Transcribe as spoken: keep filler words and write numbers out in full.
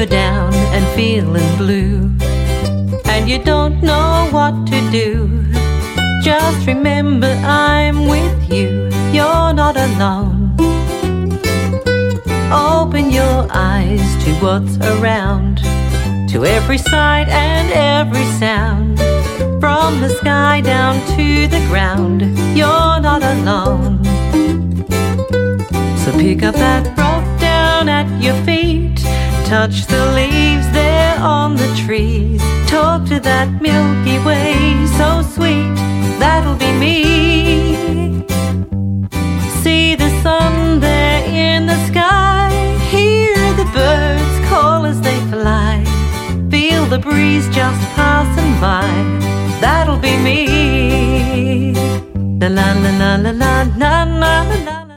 you're down and feeling blue, and you don't know what to do, just remember I'm with you, you're not alone. Open your eyes to what's around, to every sight and every sound, from the sky down to the ground, you're not alone. So pick up that rock down at your feet, touch the leaves there on the trees, talk to that Milky Way so sweet, that'll be me. See the sun there in the sky, hear the birds call as they fly, feel the breeze just passing by, that'll be me. La la la la la la la la la la.